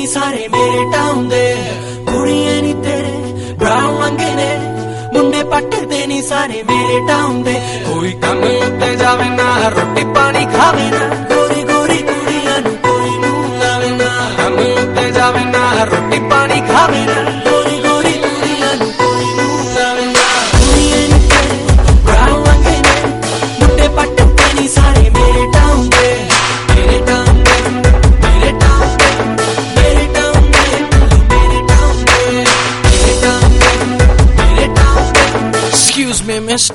नहीं सारे मेरे टाउन दे कुड़ियां नी तेरे ब्राउन रंगे ने मुंडे पटदे नहीं सारे मेरे टाउन दे कोई कम उत्ते जावे ना रोटी पानी खावे ना गोरी गोरी कुड़ियां नू कोई नू लावे ना कम उत्ते जावे ना रोटी पानी खावे ना गोरी गोरी कुड़ियां नू कोई नू लावे ना कुड़ियां नी तेरे ब्राउन रंगे ने मुंडे पटदे नहीं सारे मेरे टाउन दे मेरे टाउन दे मेरे टाउन दे मेरे टाउन दे मेरे टाउन दे मेरे टाउन दे मेरे टाउन दे Excuse me miss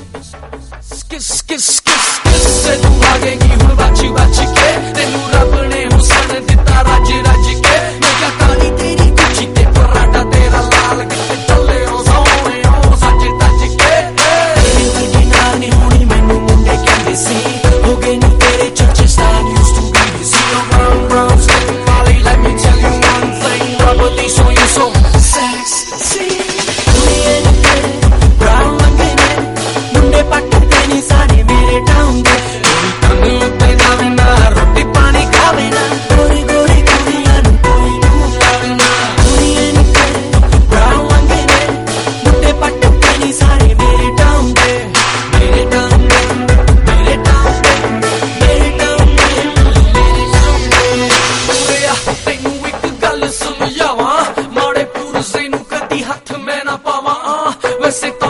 से तू भागेगी हुण बाची बाची के तेनू रब ने हुसन दिता राज राज के मैं क्या काली तेरी कुची ते पराठा तेरा लाल किते चले ओ सोने ओ सच तज के तेरी वर्गी नाल नहीं होनी मैनू मुंडे कहंदे सी हो गए नी तेरे चर्चे stand used to be the zero brown brown skin Molly let me tell you one thing rubber these on you so sexy कुड़ियां नी तेरे brown रंगे ने मुंडे पटदे नी सारे मेरे टाउन दे कोई कम उत्ते जावे ना रोटी पानी खावे ना गोरी गोरी कुड़ियां नू कोई नू लावे ना कुड़ियां नी तेरे brown रंगे ने मुंडे पटदे नी सारे मेरे टाउन दे मेरे टाउन दे मेरे टाउन दे मेरे टाउन दे मेरे टाउन दे पूरेया तैनू इक गल समझावां माड़े पुरजे नू कदी हथ मैं ना पावां वैसे